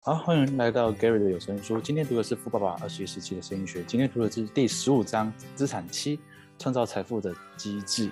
好，欢迎来到 Gary 的有声书。今天读的是《富爸爸21世纪的生意学》，今天读的是第15章资产7，创造财富的机制。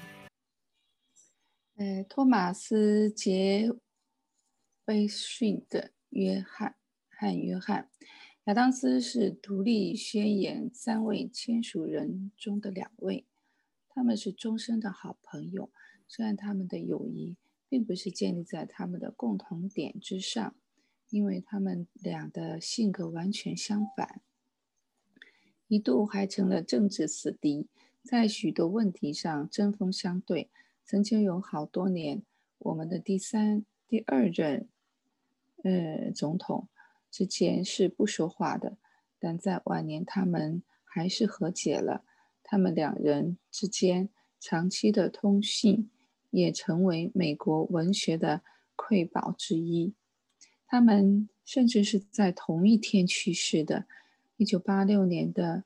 托马斯·杰斐逊的约翰和约翰·亚当斯是独立宣言3位签署人中的2位，他们是终身的好朋友。虽然他们的友谊并不是建立在他们的共同点之上，因为他们俩的性格完全相反，一度还成了政治死敌，在许多问题上针锋相对。曾经有好多年，我们的第二任总统之间是不说话的，但在晚年他们还是和解了。他们2人之间长期的通信也成为美国文学的瑰宝之一。他们甚至是在同一天去世的，1826年的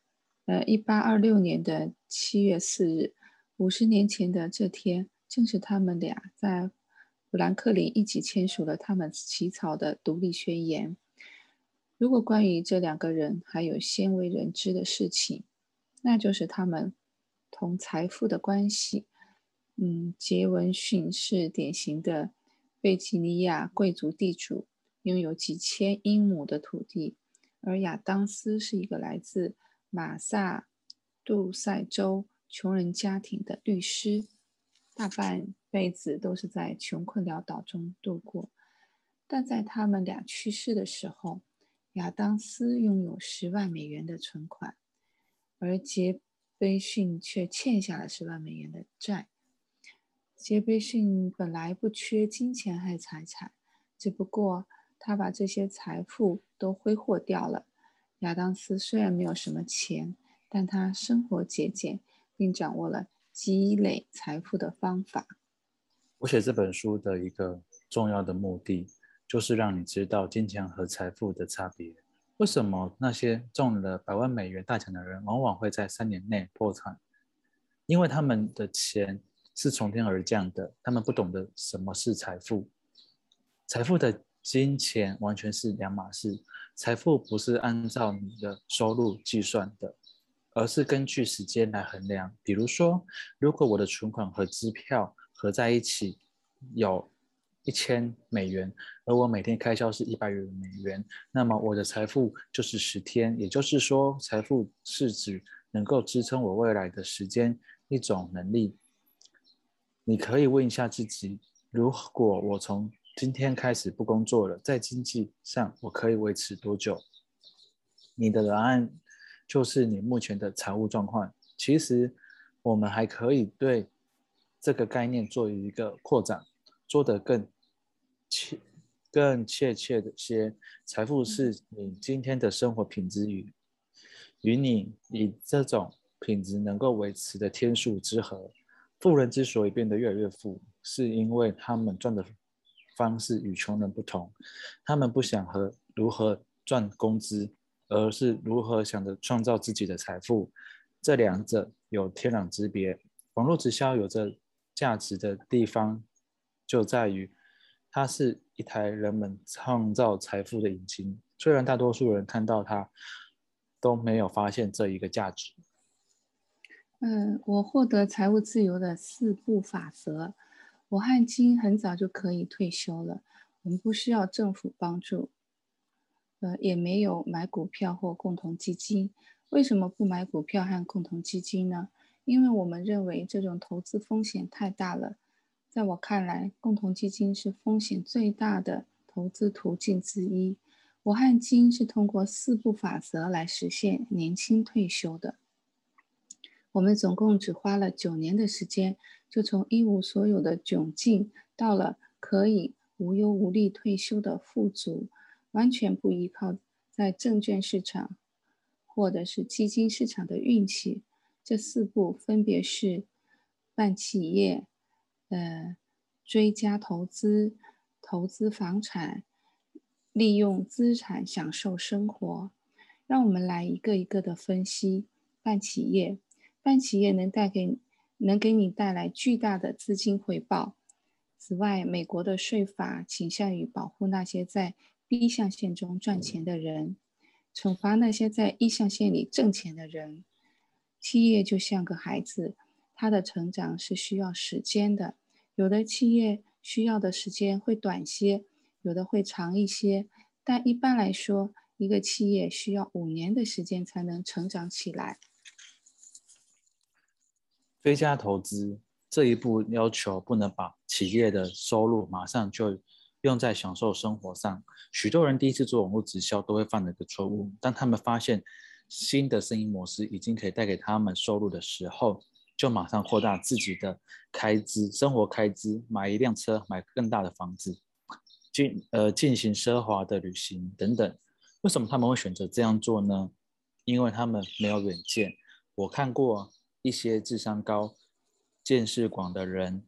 7月4日，50年前的这天，正是他们俩在富兰克林一起签署了他们起草的独立宣言。如果关于这2个人还有鲜为人知的事情，那就是他们同财富的关系。杰文逊是典型的贝吉尼亚贵族地主，拥有几千英亩的土地，而亚当斯是一个来自马萨杜塞州穷人家庭的律师，大半辈子都是在穷困潦倒中度过。但在他们俩去世的时候，亚当斯拥有10万美元的存款，而杰斐逊却欠下了10万美元的债。杰斐逊本来不缺金钱和财产，只不过他把这些财富都挥霍掉了。亚当斯虽然没有什么钱，但他生活节俭，并掌握了积累财富的方法。 我写这本书的一个重要的目的，就是让你知道金钱和财富的差别。为什么那些中了100万美元大奖的人，往往会在3年内破产？因为他们的钱是从天而降的，他们不懂得什么是财富。财富的金钱完全是两码事，财富不是按照你的收入计算的，而是根据时间来衡量。比如说，如果我的存款和支票合在一起有1000美元，而我每天开销是100美元，那么我的财富就是10天。也就是说，财富是指能够支撑我未来的时间一种能力。你可以问一下自己，如果我从今天开始不工作了，在经济上我可以维持多久？你的答案就是你目前的财务状况。其实我们还可以对这个概念做一个扩展，做得更确切的些。财富是你今天的生活品质与你以这种品质能够维持的天数之和。富人之所以变得越来越富，是因为他们赚的方式与穷人不同。他们不想如何赚工资，而是如何想着创造自己的财富。这两者有天壤之别。网络直销有着价值的地方，就在于它是一台人们创造财富的引擎。虽然大多数人看到它，都没有发现这一个价值。 我获得财务自由的4步法则。我和金很早就可以退休了，我们不需要政府帮助，也没有买股票或共同基金。为什么不买股票和共同基金呢？因为我们认为这种投资风险太大了。在我看来，共同基金是风险最大的投资途径之一。我和金是通过4步法则来实现年轻退休的。我们总共只花了9年的时间，就从一无所有的窘境到了可以无忧无虑退休的富足，完全不依靠在证券市场或者是基金市场的运气。这4步分别是办企业、追加投资、投资房产、利用资产享受生活。让我们来一个一个的分析。办企业能给你带来巨大的资金回报。此外，美国的税法倾向于保护那些在 B 象限中赚钱的人，惩罚那些在 E 象限里挣钱的人。企业就像个孩子，它的成长是需要时间的。有的企业需要的时间会短些，有的会长一些，但一般来说，一个企业需要5年的时间才能成长起来。 追加投资这一步要求不能把企业的收入马上就用在享受生活上。许多人第一次做网络直销都会犯的一个错误，当他们发现新的生意模式已经可以带给他们收入的时候，就马上扩大自己的开支，生活开支，买一辆车，买更大的房子，进行奢华的旅行等等。为什么他们会选择这样做呢？因为他们没有远见。我看过一些智商高、见识广的人，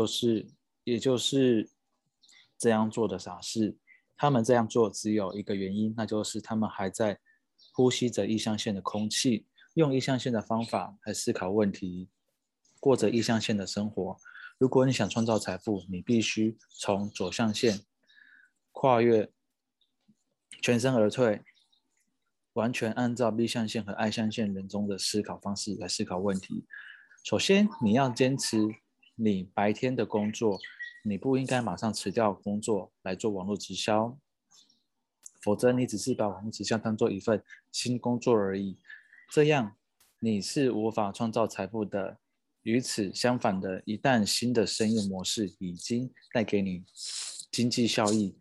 也就是这样做的傻事。他们这样做只有一个原因，那就是他们还在呼吸着异象线的空气，用异象线的方法来思考问题，过着异象线的生活。如果你想创造财富，你必须从左象限跨越，全身而退，完全按照 B 象限和 I 象限人中的思考方式来思考问题。首先，你要坚持你白天的工作，你不应该马上辞掉工作来做网络直销，否则你只是把网络直销当做一份新工作而已，这样你是无法创造财富的。与此相反的，一旦新的生意模式已经带给你经济效益，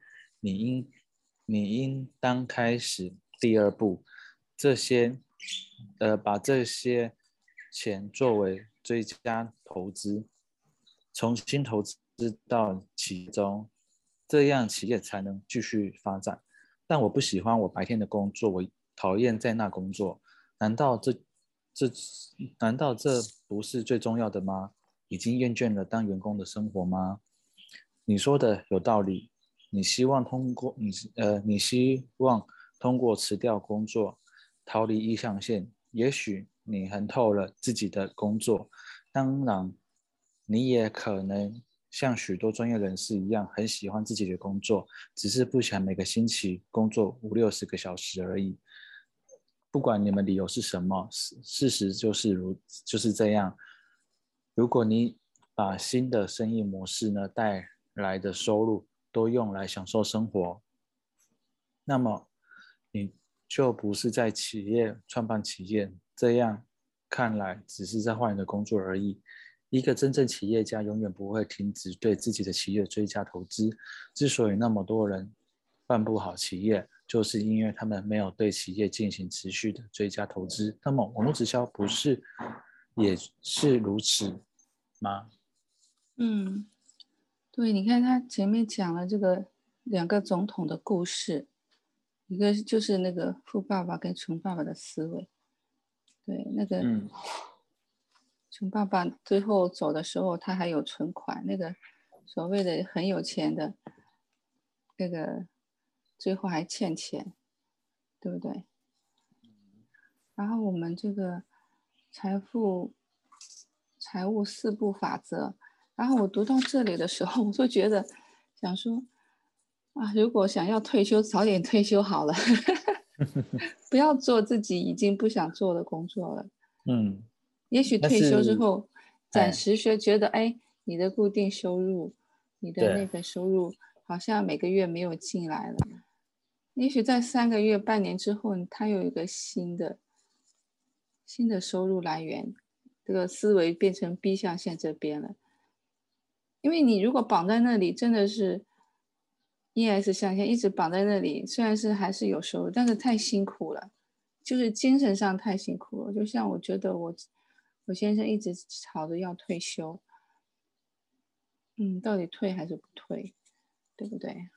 你应当开始第二步，把这些钱作为追加投资，重新投资到其中，这样企业才能继续发展。但我不喜欢我白天的工作，我讨厌在那工作。难道这难道这不是最重要的吗？已经厌倦了当员工的生活吗？你说的有道理。你希望通过辞掉工作，逃离一象限。也许你恨透了自己的工作，当然，你也可能像许多专业人士一样，很喜欢自己的工作，只是不想每个星期工作50-60个小时而已。不管你们理由是什么，事实就是这样。如果你把新的生意模式呢带来的收入都用来享受生活，那么你就不是在企业创办企业，这样看来只是在换一个工作而已。一个真正企业家永远不会停止对自己的企业追加投资。之所以那么多人办不好企业，就是因为他们没有对企业进行持续的追加投资。那么网络直销不是也是如此吗？ 嗯，对，你看他前面讲了这个2个总统的故事，一个就是那个富爸爸跟穷爸爸的思维。对，那个穷爸爸最后走的时候，他还有存款，那个所谓的很有钱的，那个最后还欠钱，对不对？然后我们这个财富、财务4步法则，然后我读到这里的时候，我就觉得想说啊，如果想要退休，早点退休好了，不要做自己已经不想做的工作了。 嗯， 也许但退休之是， 后，暂哎， 时觉得，哎，你的固定收入，你的那对， 个收入好像每个月没有进来了。也许在3个月、半年之后，他有一个新的收入来源，这个思维变成 B 象限这边了。因为你如果绑在那里，真的是 ES 象限一直绑在那里，虽然是还是有收入，但是太辛苦了，就是精神上太辛苦了。就像我觉得我先生一直吵着要退休，到底退还是不退，对不对？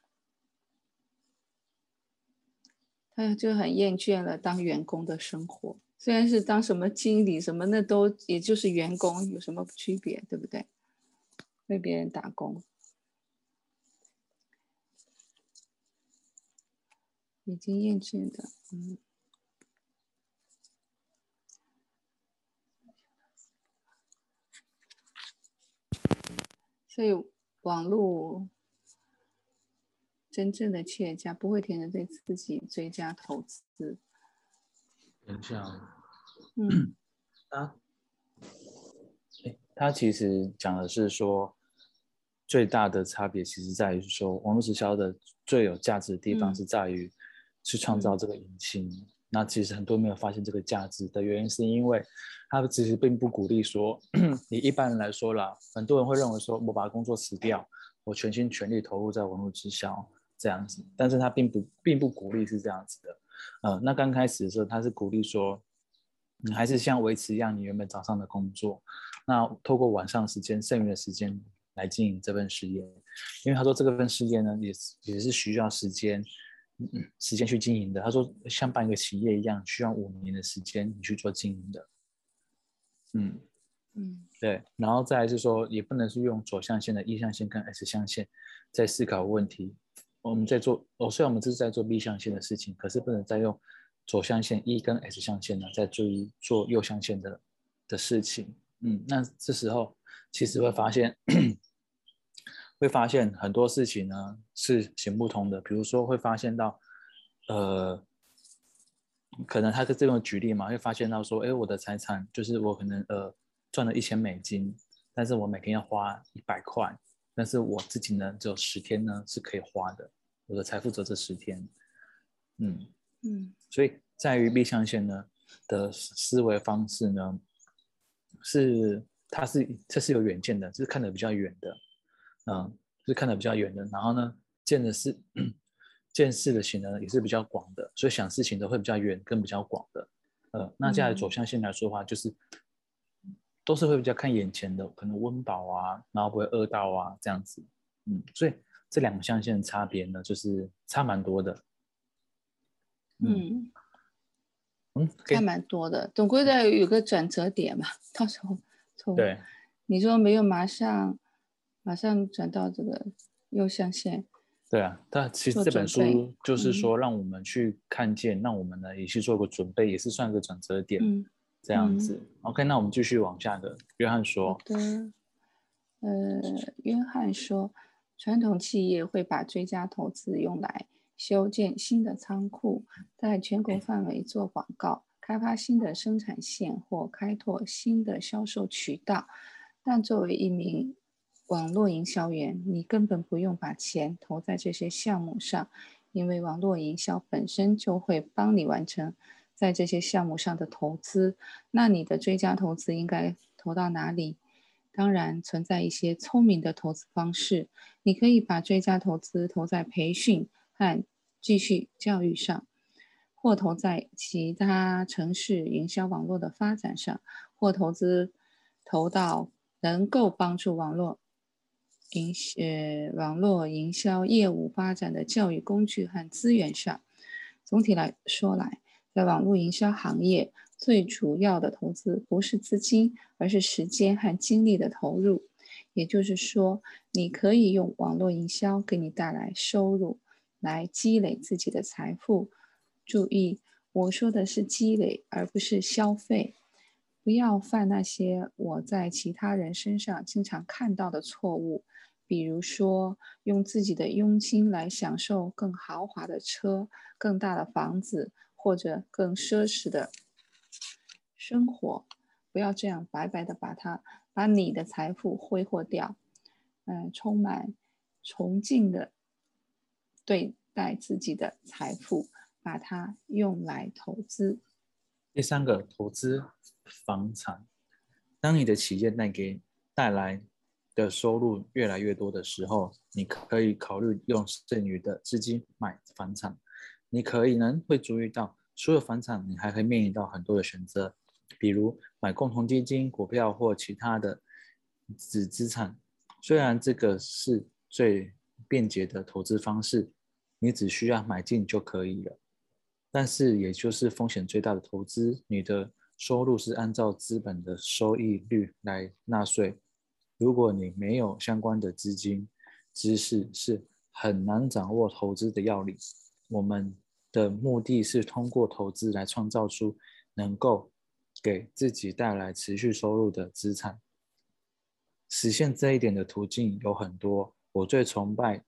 他就很厌倦了当员工的生活，虽然是当什么经理什么，那都也就是员工，有什么区别，对不对？为别人打工，已经厌倦的，所以网络真正的企业家不会停止对自己追加投资。 等一下哦， 嗯他他其实讲的是说，最大的差别其实在于说，网络直销的最有价值的地方是在于去创造这个引擎。那其实很多人没有发现这个价值的原因，是因为他其实并不鼓励说，你一般人来说啦，很多人会认为说，我把工作辞掉，我全心全力投入在网络直销这样子，但是他并不鼓励是这样子的。那刚开始的时候，他是鼓励说，你还是像维持一样你原本早上的工作，那透过晚上时间剩余的时间来经营这份事业，因为他说这份事业呢也是需要时间去经营的。他说像办一个企业一样，需要5年的时间你去做经营的。对，然后再来是说，也不能是用左象限的 E 象限跟 S 象限在思考问题。我们在做，虽然我们这是在做 B 象限的事情，可是不能再用左象限 E 跟 S 象限呢，在做右象限的事情。那这时候其实会发现很多事情呢是行不通的。比如说会发现到，可能他这种举例嘛，会发现到说，哎，我的财产就是我可能赚了$1000，但是我每天要花100块，但是我自己呢只有10天呢是可以花的，我的财富只有这10天。所以在于 B 象限呢的思维方式呢，这是有远见的，就是看得比较远的，是看得比较远的，然后呢见识的型呢也是比较广的，所以想事情都会比较远跟比较广的。那在左象限来说的话，就是都是会比较看眼前的，可能温饱啊，然后不会饿到啊这样子。所以这2个象限的差别呢，就是差蛮多的。 差 OK， 蛮多的，总归的有个转折点嘛。到时候从对你说没有马上转到这个右象限对啊，但其实做这本准备。 书就是说让我们去看见，让我们呢也去做个准备，也是算个转折点，这样子。OK，那我们继续往下的。约翰说， 好的。约翰说，传统企业会把追加投资用来修建新的仓库，在全国范围做广告，开发新的生产线或开拓新的销售渠道。但作为一名网络营销员，你根本不用把钱投在这些项目上，因为网络营销本身就会帮你完成在这些项目上的投资。那你的追加投资应该投到哪里？当然，存在一些聪明的投资方式。你可以把追加投资投在培训和继续教育上，或投在其他城市营销网络的发展上，或投到能够帮助网络营销业务发展的教育工具和资源上。总体来说在网络营销行业，最主要的投资不是资金，而是时间和精力的投入。也就是说，你可以用网络营销给你带来收入，来积累自己的财富。注意，我说的是积累，而不是消费。不要犯那些我在其他人身上经常看到的错误，比如说用自己的佣金来享受更豪华的车、更大的房子或者更奢侈的生活。不要这样白白的把你的财富挥霍掉。充满崇敬的对待自己的财富，把它用来投资。 第3个，投资房产。当你的企业带来的收入越来越多的时候，你可以考虑用剩余的资金买房产。你可能会注意到，除了房产，你还可以面临到很多的选择，比如买共同基金、股票或其他的子资产。虽然这个是最便捷的投资方式，你只需要买进就可以了。但是也就是风险最大的投资，你的收入是按照资本的收益率来纳税。如果你没有相关的资金知识，是很难掌握投资的要领。我们的目的是通过投资来创造出能够给自己带来持续收入的资产。实现这一点的途径有很多，我最崇拜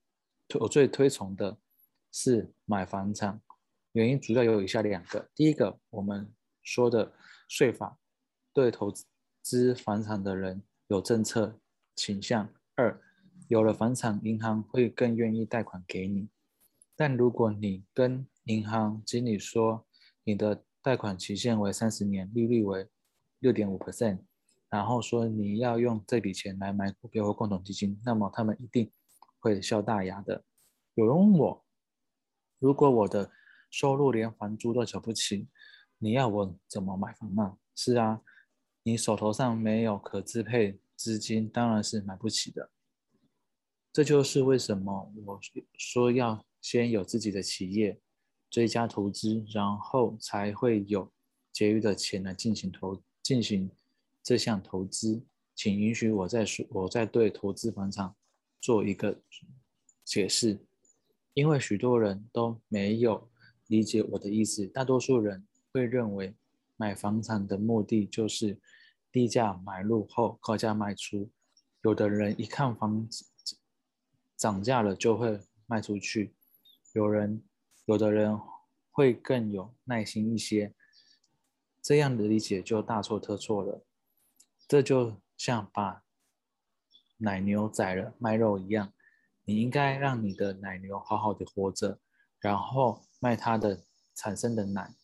我最推崇的是买房产，原因主要有以下2个。第一个，我们说的税法对投资房产的人有政策倾向。2，有了房产，银行会更愿意贷款给你。但如果你跟银行经理说你的贷款期限为30年，利率为6.5%，然后说你要用这笔钱来买股票或共同基金，那么他们一定会笑大牙的。有人问我，如果我的收入连房租都缴不起，你要我怎么买房呢？是啊，你手头上没有可支配资金，当然是买不起的。这就是为什么我说要先有自己的企业，追加投资，然后才会有结余的钱来进行这项投资。请允许我再对投资房产做一个解释，因为许多人都没有理解我的意思。大多数人会认为买房产的目的就是低价买入后高价卖出，有的人一看房子涨价了就会卖出去，有的人会更有耐心一些，这样的理解就大错特错了。这就像把奶牛宰了卖肉一样，你应该让你的奶牛好好的活着，然后卖它的产生的奶。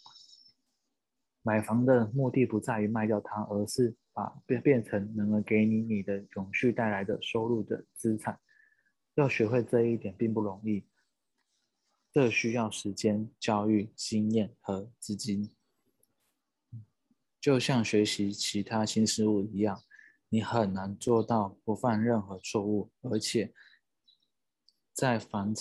买房的目的不在于卖掉它，而是变成能给你的永续带来的收入的资产。要学会这一点并不容易，这需要时间、教育、经验和资金。就像学习其他新事物一样，你很难做到不犯任何错误，而且在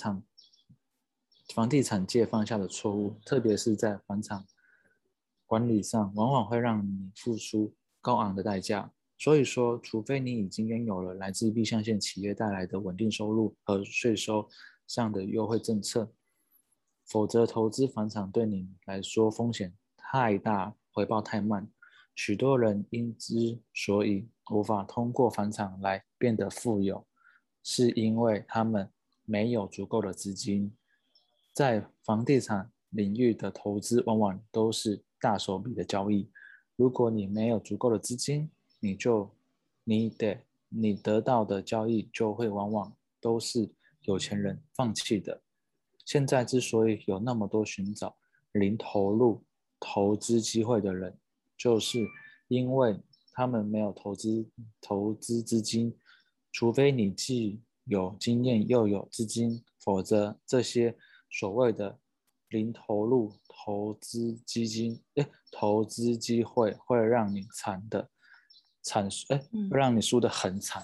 房地产界犯下的错误，特别是在房产管理上，往往会让你付出高昂的代价。所以说，除非你已经拥有了来自 B 象限企业带来的稳定收入和税收上的优惠政策，否则投资房产对你来说风险太大，回报太慢。许多人因之所以无法通过房产来变得富有，是因为他们没有足够的资金。在房地产领域的投资往往都是大手笔的交易，如果你没有足够的资金，你得到的交易就会往往都是有钱人放弃的。现在之所以有那么多寻找零投入投资机会的人，就是因为他们没有投资资金，除非你既有经验又有资金，否则这些所谓的零投入投资机会让你会让你输得很惨。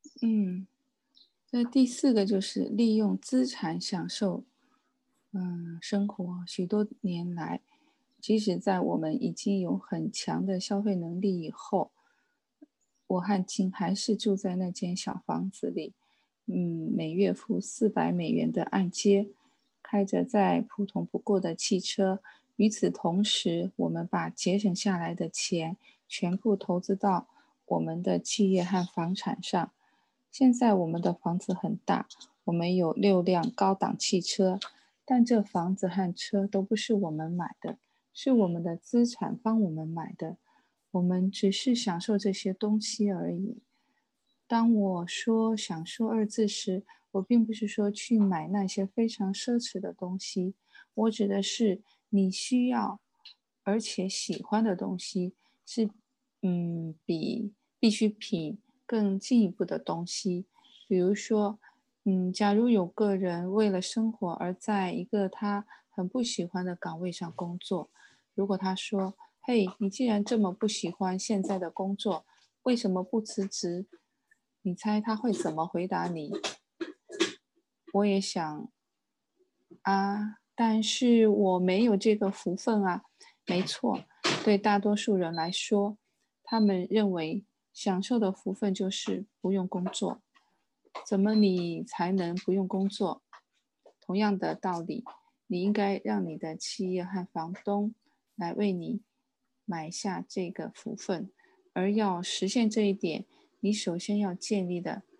这第4个就是利用资产享受生活。许多年来，即使在我们已经有很强的消费能力以后，我和亲还是住在那间小房子里，每月付$400的按揭，开着再普通不过的汽车。与此同时，我们把节省下来的钱全部投资到我们的企业和房产上。现在我们的房子很大，我们有6辆高档汽车，但这房子和车都不是我们买的，是我们的资产帮我们买的。我们只是享受这些东西而已。当我说享受2字时，我并不是说去买那些非常奢侈的东西，我指的是你需要而且喜欢的东西，是比必需品更进一步的东西。比如说，假如有个人为了生活而在一个他很不喜欢的岗位上工作，如果他说：“嘿，你既然这么不喜欢现在的工作，为什么不辞职？”你猜他会怎么回答你？我也想啊，但是我没有这个福分啊。没错，对大多数人来说，他们认为享受的福分就是不用工作。怎么你才能不用工作？同样的道理，你应该让你的企业和房东来为你买下这个福分，而要实现这一点，你首先要建立的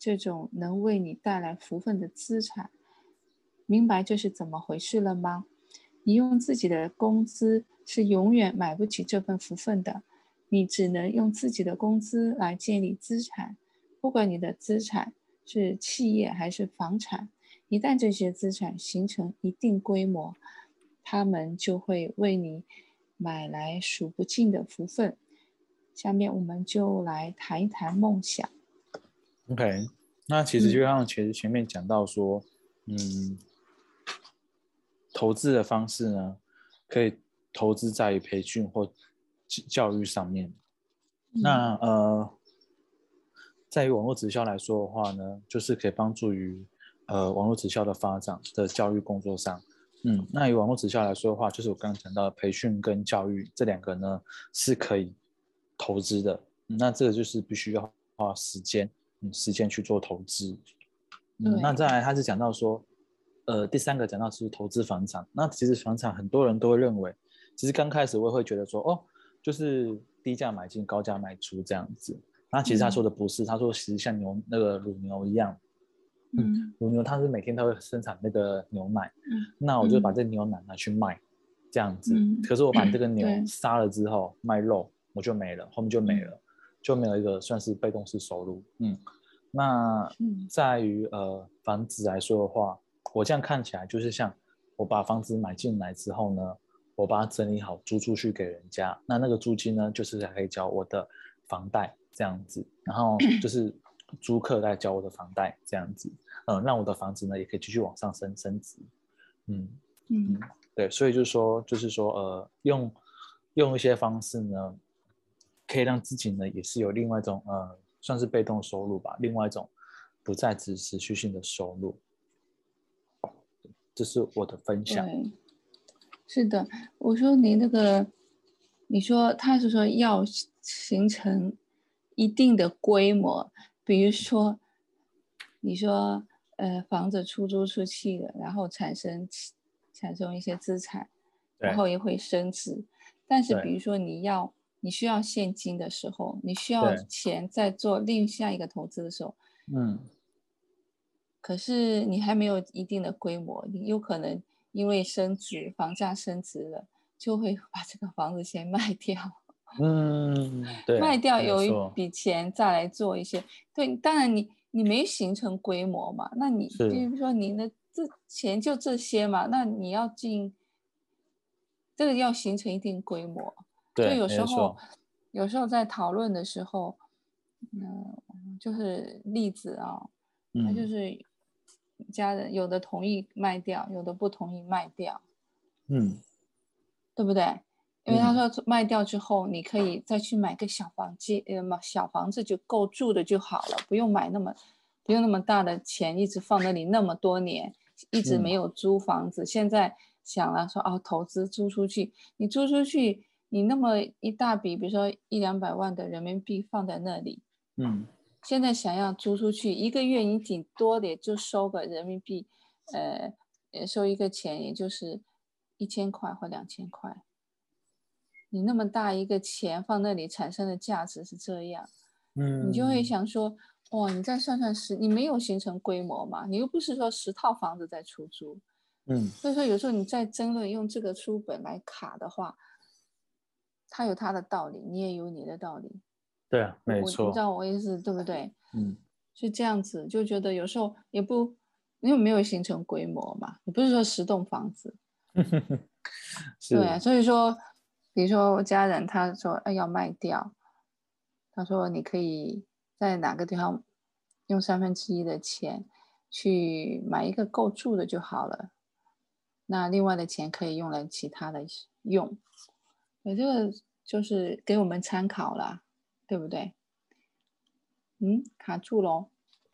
这种能为你带来福分的资产。明白这是怎么回事了吗？你用自己的工资是永远买不起这份福分的，你只能用自己的工资来建立资产，不管你的资产是企业还是房产，一旦这些资产形成一定规模，他们就会为你买来数不尽的福分。下面我们就来谈一谈梦想。 OK， 那其实就像前面讲到说，投资的方式呢，可以投资在于培训或教育上面。那在于网络直销来说的话呢，就是可以帮助于网络直销的发展的教育工作上。那以网络直销来说的话，就是我刚刚讲到的培训跟教育这两个呢是可以投资的。那这个就是必须要花时间去做投资。那再来他是讲到说，第三个讲到是投资房产。那其实房产很多人都会认为，其实刚开始我也会觉得说，哦，就是低价买进，高价卖出这样子。那其实他说的不是，他说其实像那个乳牛一样，乳牛它是每天都会生产那个牛奶，那我就把这牛奶拿去卖，这样子。可是我把这个牛杀了之后卖肉，我就没了，后面就没了，就没有一个算是被动式收入。那在于房子来说的话，我这样看起来就是像我把房子买进来之后呢，我把它整理好租出去给人家，那个租金呢就是还可以交我的房贷这样子，然后就是租客来交我的房贷这样子，让我的房子呢也可以继续往上升值。对，所以就是说用一些方式呢，可以让自己呢也是有另外一种算是被动收入吧，另外一种不再持续性的收入。这是我的分享。 对，是的，我说你说他是说要形成一定的规模，比如说你说房子出租出去了，然后产生一些资产，然后也会升值。但是比如说你需要现金的时候，你需要钱在做另下一个投资的时候，可是你还没有一定的规模，你有可能因为房价升值了，就会把这个房子先卖掉。 对， 卖掉有一笔钱再来做一些。对，当然你没形成规模嘛，那你比如说你的钱就这些嘛，那你要这个要形成一定规模。 对， 所以有时候在讨论的时候，就是例子啊，那就是家人有的同意卖掉，有的不同意卖掉，对不对？因为他说卖掉之后，你可以再去买个小房子就够住的就好了，不用那么大的钱一直放那里那么多年，一直没有租房子。现在想了说投资租出去，你租出去，你那么一大笔，比如说100-200万的人民币放在那里，现在想要租出去，一个月你顶多的也就收个人民币，收一个钱也就是1000块或2000块。你那么大一个钱放那里产生的价值是这样，你就会想说，哇，你再算算你没有形成规模嘛，你又不是说10套房子在出租，所以说有时候你在争论用这个书本来卡的话，它有它的道理，你也有你的道理。 对啊，没错， 你知道我意思对不对？是这样子，就觉得有时候因为没有形成规模嘛，你不是说10栋房子，对啊，所以说。比如说我家人他说要卖掉，他说你可以在哪个地方用1/3的钱去买一个够住的就好了，那另外的钱可以用来其他的用，这个就是给我们参考啦，对不对？卡住咯。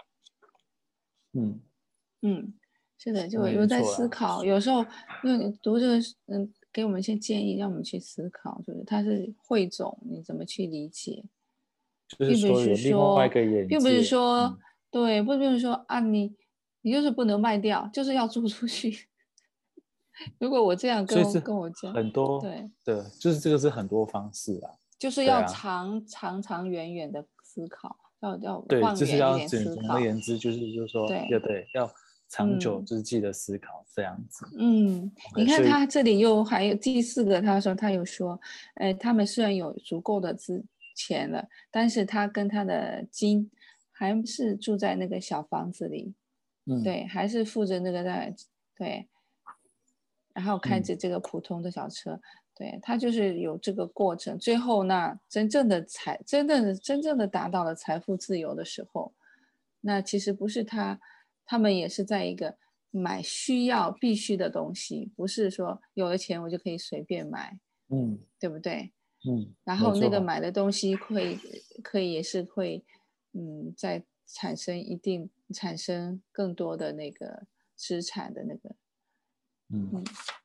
是的，就有在思考，有时候因为你读这个给我们一些建议，让我们去思考，就是它是汇总，你怎么去理解， 就是说有另外一个眼界， 并不是说对，不是说你就是不能卖掉，就是要租出去。如果我这样跟我讲， 很多对， 就是这个是很多方式啊， 就是要长远的思考。 要对， 放就是要远一点思总而考。 言之，就是说对， 要长久嗯之计的思考这样子。 你 OK， 看所以他这里又还有第四个，他有说，他们虽然有足够的钱了，但是他跟他的金还是住在那个小房子里，对，还是付着那个对，然后开着这个普通的小车，对，他就是有这个过程，最后那真正的达到了财富自由的时候，那其实不是他们也是在一个买必须的东西，不是说有了钱我就可以随便买， 嗯对不对？然没后那个错。 买的东西可以也是会，再产生更多的那个资产的那个， 嗯， 嗯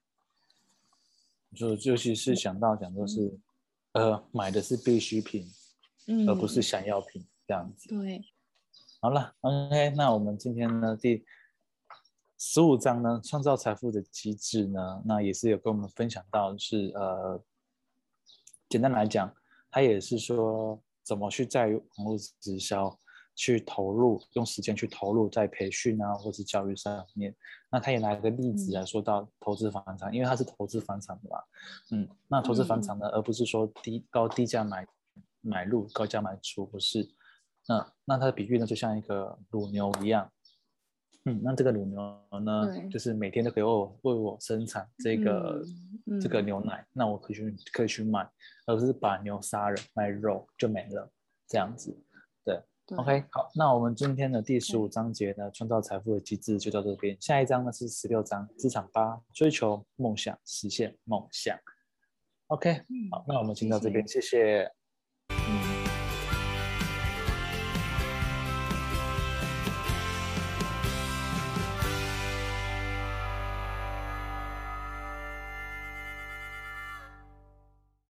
尤其是讲说嗯是买的是必需品，而不是嗯， 想要品这样子。 对， 好了，OK，那我们今天呢第15章呢，创造财富的机制呢，那也是有跟我们分享到是简单来讲，它也是说怎么去在网络直销去投入，用时间去投入在培训啊或是教育上面。那他也拿一个例子来说到投资房产，因为他是投资房产的嘛，那投资房产呢，而不是说低价买入，高价卖出，不是。那它的比喻呢，就像一个乳牛一样，那这个乳牛呢， 对， 就是每天都可以为我生产这个牛奶，那我可以去卖，而不是把牛杀了卖肉就没了这样子。对对 ，OK，好，那我们今天的第15 对， 章节呢，创造财富的机制就到这边，下一章呢是16章，资产8，追求梦想，实现梦想。OK，好，那我们先到这边， 谢谢。 谢谢。